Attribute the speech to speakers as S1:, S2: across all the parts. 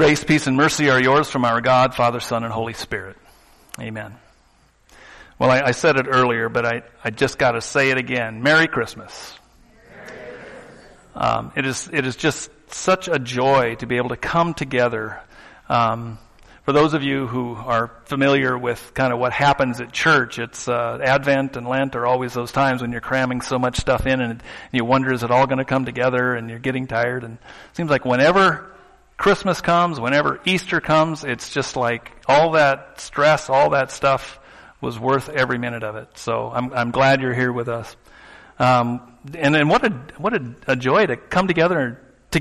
S1: Grace, peace, and mercy are yours from our God, Father, Son, and Holy Spirit. Amen. Well, I said it earlier, but I just got to say it again. Merry Christmas. It is just such a joy to be able to come together. For those of you who are familiar with kind of what happens at church, it's Advent and Lent are always those times when you're cramming so much stuff in and you wonder, is it all going to come together, and you're getting tired. And it seems like whenever Christmas comes, whenever Easter comes, it's just like all that stress, all that stuff was worth every minute of it. So I'm glad you're here with us. And what a joy to come together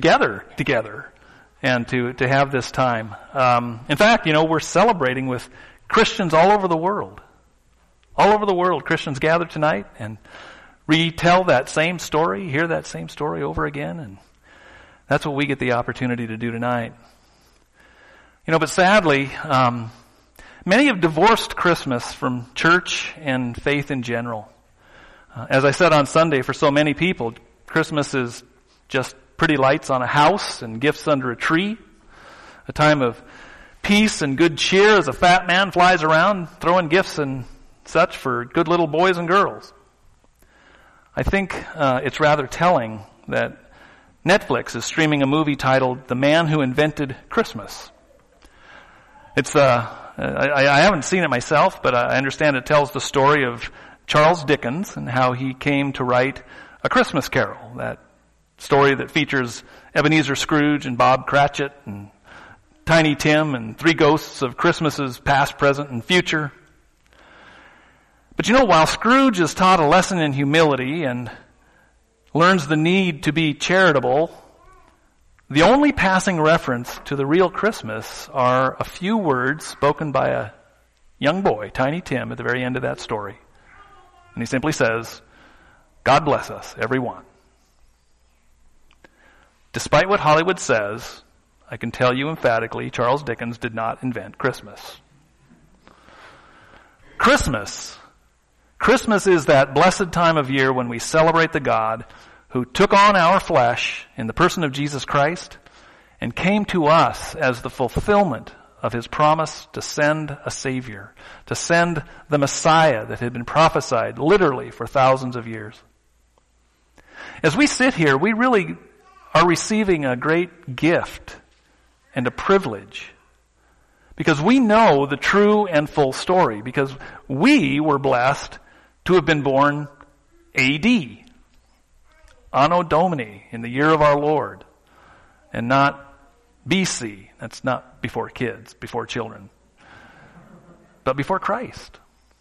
S1: and to have this time. In fact, we're celebrating with Christians all over the world. All over the world, Christians gather tonight and retell that same story, hear that same story over again, and that's what we get the opportunity to do tonight. But sadly, many have divorced Christmas from church and faith in general. As I said on Sunday, for so many people, Christmas is just pretty lights on a house and gifts under a tree, a time of peace and good cheer as a fat man flies around throwing gifts and such for good little boys and girls. I think it's rather telling that Netflix is streaming a movie titled The Man Who Invented Christmas. It's I haven't seen it myself, but I understand it tells the story of Charles Dickens and how he came to write A Christmas Carol, that story that features Ebenezer Scrooge and Bob Cratchit and Tiny Tim and three ghosts of Christmases past, present, and future. But while Scrooge is taught a lesson in humility and learns the need to be charitable, the only passing reference to the real Christmas are a few words spoken by a young boy, Tiny Tim, at the very end of that story. And he simply says, "God bless us, everyone." Despite what Hollywood says, I can tell you emphatically, Charles Dickens did not invent Christmas. Christmas is that blessed time of year when we celebrate the God who took on our flesh in the person of Jesus Christ and came to us as the fulfillment of his promise to send a Savior, to send the Messiah that had been prophesied literally for thousands of years. As we sit here, we really are receiving a great gift and a privilege because we know the true and full story, because we were blessed to have been born A.D., Anno Domini, in the year of our Lord, and not B.C., that's not before kids, before children, but before Christ.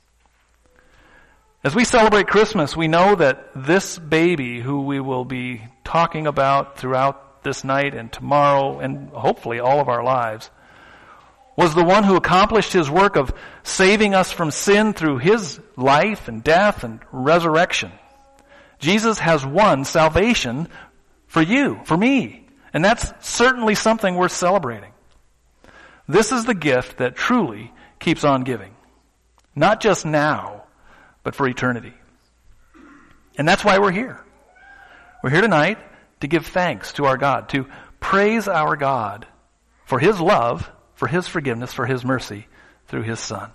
S1: As we celebrate Christmas, we know that this baby who we will be talking about throughout this night and tomorrow and hopefully all of our lives was the one who accomplished his work of saving us from sin through his life and death and resurrection. Jesus has won salvation for you, for me, and that's certainly something worth celebrating. This is the gift that truly keeps on giving, not just now, but for eternity. And that's why we're here. We're here tonight to give thanks to our God, to praise our God for his love, for his forgiveness, for his mercy through his Son.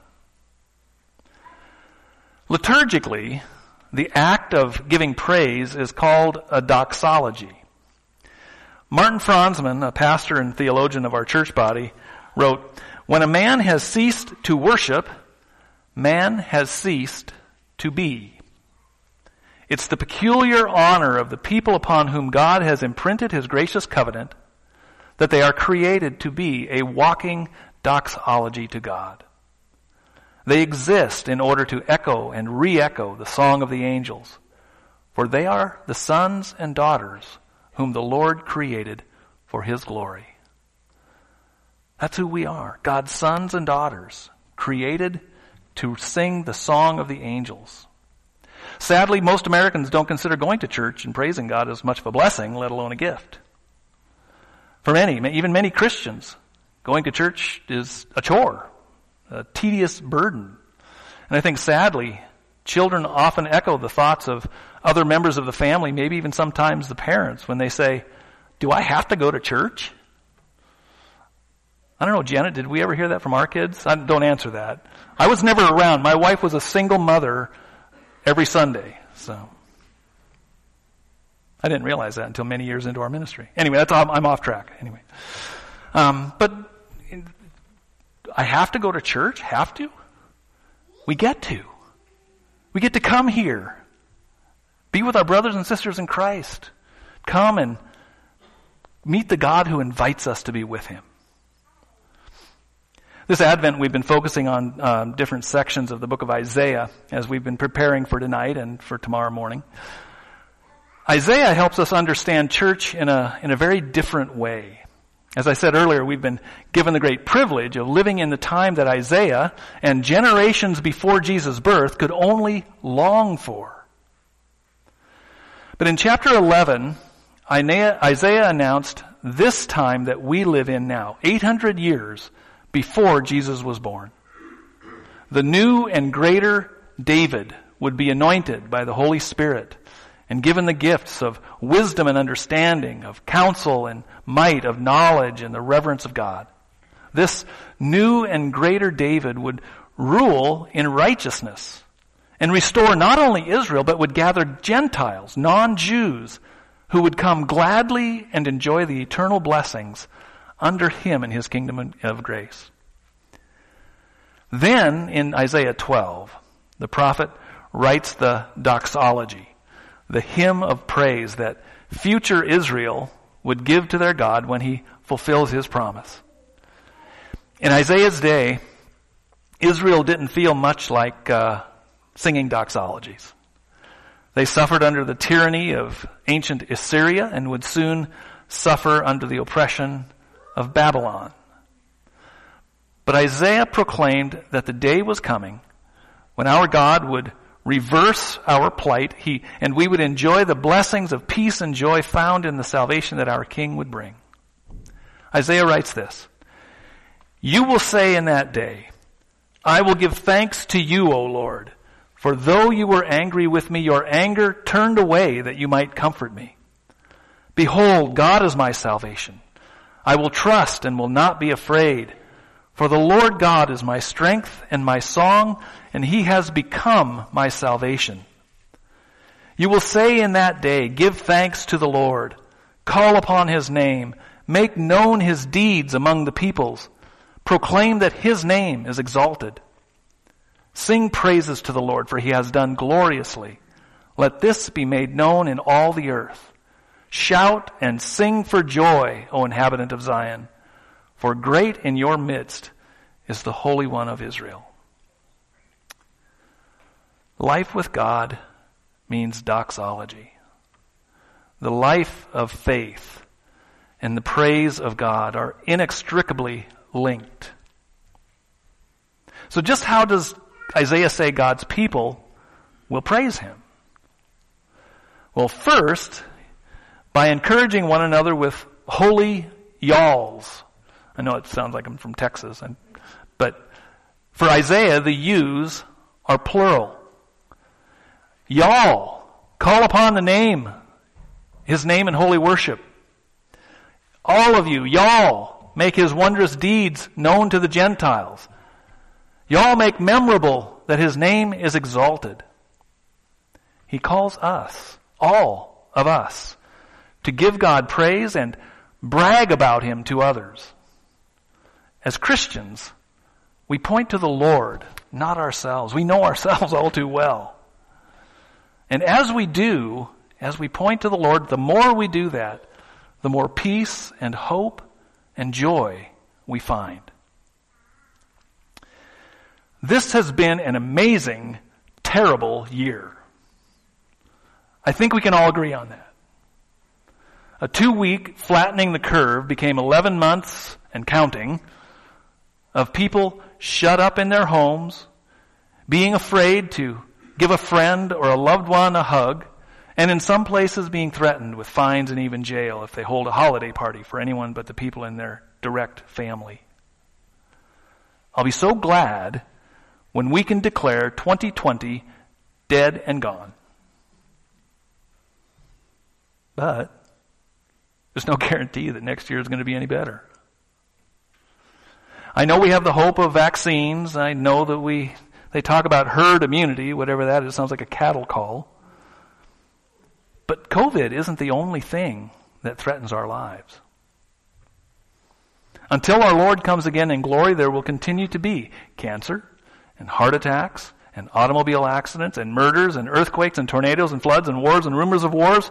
S1: Liturgically, the act of giving praise is called a doxology. Martin Franzmann, a pastor and theologian of our church body, wrote, "When a man has ceased to worship, man has ceased to be. It's the peculiar honor of the people upon whom God has imprinted his gracious covenant that they are created to be a walking doxology to God. They exist in order to echo and re-echo the song of the angels, for they are the sons and daughters whom the Lord created for his glory." That's who we are, God's sons and daughters, created to sing the song of the angels. Sadly, most Americans don't consider going to church and praising God as much of a blessing, let alone a gift. For many, even many Christians, going to church is a chore, a tedious burden. And I think sadly, children often echo the thoughts of other members of the family, maybe even sometimes the parents, when they say, "Do I have to go to church?" I don't know, Janet, did we ever hear that from our kids? Don't answer that. I was never around. My wife was a single mother every Sunday, so I didn't realize that until many years into our ministry. Anyway, I'm off track. Anyway, but I have to go to church? Have to? We get to. We get to come here. Be with our brothers and sisters in Christ. Come and meet the God who invites us to be with Him. This Advent, we've been focusing on different sections of the book of Isaiah as we've been preparing for tonight and for tomorrow morning. Isaiah helps us understand church in a very different way. As I said earlier, we've been given the great privilege of living in the time that Isaiah and generations before Jesus' birth could only long for. But in chapter 11, Isaiah announced this time that we live in now, 800 years before Jesus was born. The new and greater David would be anointed by the Holy Spirit and given the gifts of wisdom and understanding, of counsel and might, of knowledge and the reverence of God. This new and greater David would rule in righteousness and restore not only Israel, but would gather Gentiles, non-Jews, who would come gladly and enjoy the eternal blessings under him in his kingdom of grace. Then, in Isaiah 12, the prophet writes the doxology, the hymn of praise that future Israel would give to their God when He fulfills His promise. In Isaiah's day, Israel didn't feel much like singing doxologies. They suffered under the tyranny of ancient Assyria and would soon suffer under the oppression of Babylon. But Isaiah proclaimed that the day was coming when our God would reverse our plight, and we would enjoy the blessings of peace and joy found in the salvation that our King would bring. Isaiah writes this, "You will say in that day, I will give thanks to you, O Lord, for though you were angry with me, your anger turned away that you might comfort me. Behold, God is my salvation. I will trust and will not be afraid. For the Lord God is my strength and my song, and He has become my salvation. You will say in that day, give thanks to the Lord. Call upon His name. Make known His deeds among the peoples. Proclaim that His name is exalted. Sing praises to the Lord, for He has done gloriously. Let this be made known in all the earth. Shout and sing for joy, O inhabitant of Zion. For great in your midst is the Holy One of Israel." Life with God means doxology. The life of faith and the praise of God are inextricably linked. So just how does Isaiah say God's people will praise Him? Well, first, by encouraging one another with holy yawls. I know it sounds like I'm from Texas, but for Isaiah, the yous are plural. Y'all, call upon the name, His name in holy worship. All of you, y'all, make His wondrous deeds known to the Gentiles. Y'all make memorable that His name is exalted. He calls us, all of us, to give God praise and brag about Him to others. As Christians, we point to the Lord, not ourselves. We know ourselves all too well. And as we do, as we point to the Lord, the more we do that, the more peace and hope and joy we find. This has been an amazing, terrible year. I think we can all agree on that. A 2-week flattening the curve became 11 months and counting of people shut up in their homes, being afraid to give a friend or a loved one a hug, and in some places being threatened with fines and even jail if they hold a holiday party for anyone but the people in their direct family. I'll be so glad when we can declare 2020 dead and gone. But there's no guarantee that next year is going to be any better. I know we have the hope of vaccines. I know that they talk about herd immunity, whatever that is. Sounds like a cattle call. But COVID isn't the only thing that threatens our lives. Until our Lord comes again in glory, there will continue to be cancer and heart attacks and automobile accidents and murders and earthquakes and tornadoes and floods and wars and rumors of wars.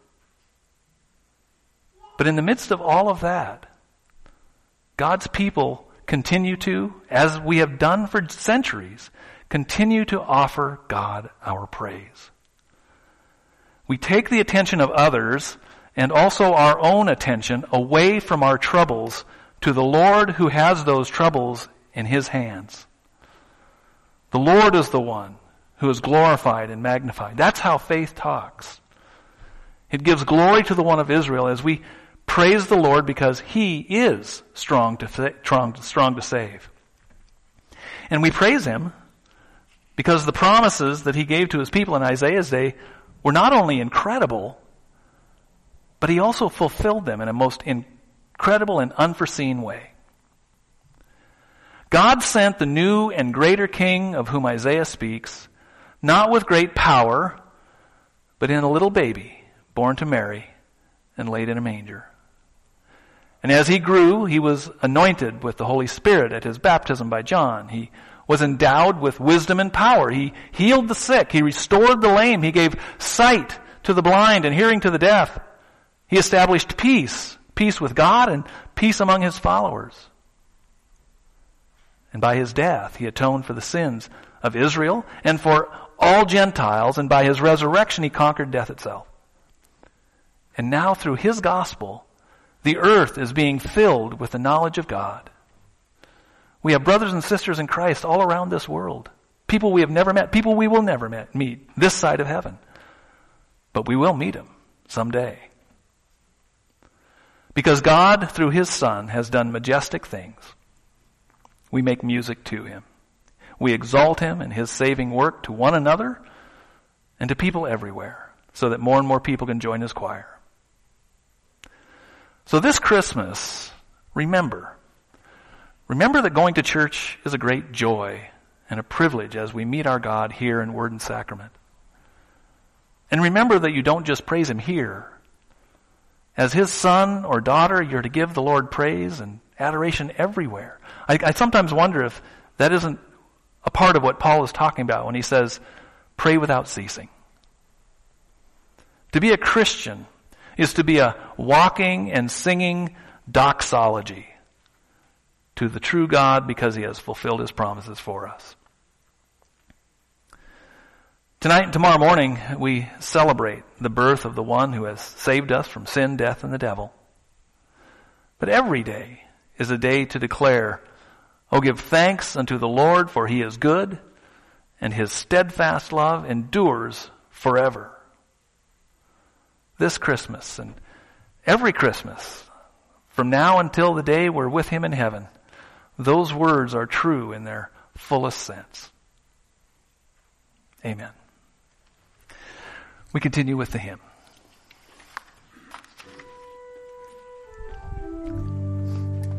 S1: But in the midst of all of that, God's people continue to, as we have done for centuries, continue to offer God our praise. We take the attention of others and also our own attention away from our troubles to the Lord who has those troubles in His hands. The Lord is the one who is glorified and magnified. That's how faith talks. It gives glory to the One of Israel as we praise the Lord because He is strong to save. And we praise Him because the promises that He gave to His people in Isaiah's day were not only incredible, but He also fulfilled them in a most incredible and unforeseen way. God sent the new and greater King of whom Isaiah speaks, not with great power, but in a little baby born to Mary and laid in a manger. And as He grew, He was anointed with the Holy Spirit at His baptism by John. He was endowed with wisdom and power. He healed the sick. He restored the lame. He gave sight to the blind and hearing to the deaf. He established peace with God and peace among His followers. And by His death, He atoned for the sins of Israel and for all Gentiles, and by His resurrection, He conquered death itself. And now through His gospel, the earth is being filled with the knowledge of God. We have brothers and sisters in Christ all around this world. People we have never met, people we will never meet this side of heaven. But we will meet Him someday. Because God, through His Son, has done majestic things. We make music to Him. We exalt Him and His saving work to one another and to people everywhere, so that more and more people can join His choir. So this Christmas, remember that going to church is a great joy and a privilege as we meet our God here in Word and Sacrament. And remember that you don't just praise Him here. As His son or daughter, you're to give the Lord praise and adoration everywhere. I sometimes wonder if that isn't a part of what Paul is talking about when he says, pray without ceasing. To be a Christian is to be a walking and singing doxology to the true God because He has fulfilled His promises for us. Tonight and tomorrow morning, we celebrate the birth of the one who has saved us from sin, death, and the devil. But every day is a day to declare, "Oh, give thanks unto the Lord, for He is good, and His steadfast love endures forever." This Christmas and every Christmas, from now until the day we're with Him in heaven, those words are true in their fullest sense. Amen. We continue with the hymn.